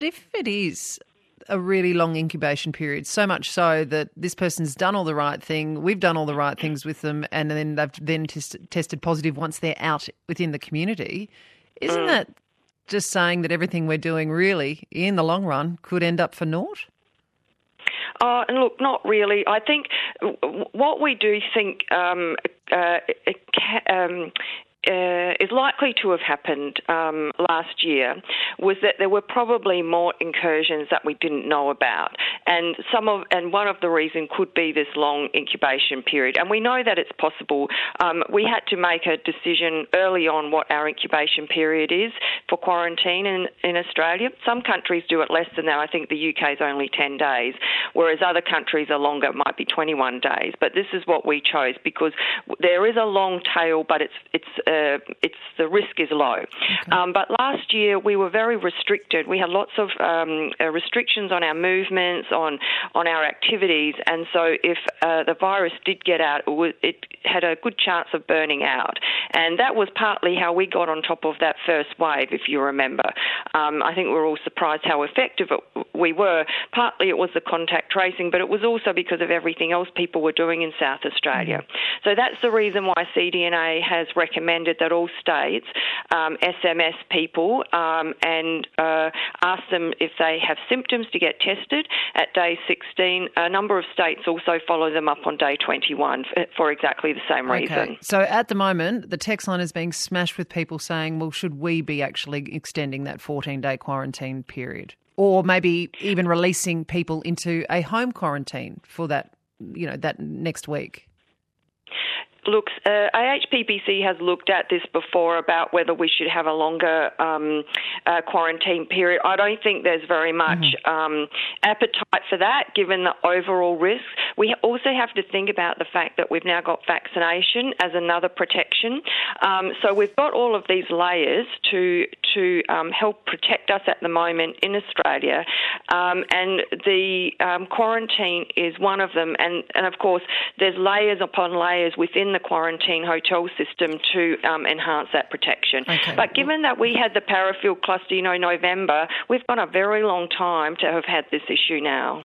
if it is a really long incubation period, so much so that this person's done all the right thing, we've done all the right things with them, and then they've then tested positive once they're out within the community, isn't that just saying that everything we're doing really, in the long run, could end up for naught? And look, not really. I think what we do think is likely to have happened last year was that there were probably more incursions that we didn't know about, and one of the reasons could be this long incubation period. And we know that it's possible. We had to make a decision early on what our incubation period is for quarantine in Australia. Some countries do it less than that. I think the UK is only 10 days, whereas other countries are longer. It might be 21 days. But this is what we chose because there is a long tail, but the risk is low. Okay. But last year we were very restricted. We had lots of restrictions on our movements, on our activities, and so if the virus did get out, it had a good chance of burning out. And that was partly how we got on top of that first wave, if you remember. I think we were all surprised how effective we were. Partly it was the contact tracing, but it was also because of everything else people were doing in South Australia. So that's the reason why CDNA has recommended that all states SMS people and ask them if they have symptoms to get tested at day 16. A number of states also follow them up on day 21 for exactly the same reason. So at the moment, the text line is being smashed with people saying, well, should we be actually extending that 14-day quarantine period? Or maybe even releasing people into a home quarantine for that, that next week? Look, AHPPC has looked at this before about whether we should have a longer quarantine period. I don't think there's very much appetite for that, given the overall risks. We also have to think about the fact that we've now got vaccination as another protection. So we've got all of these layers to help protect us at the moment in Australia, and the quarantine is one of them. And of course, there's layers upon layers within the quarantine hotel system to enhance that protection. Okay. But given that we had the Parafield cluster, November, we've got a very long time to have had this issue now.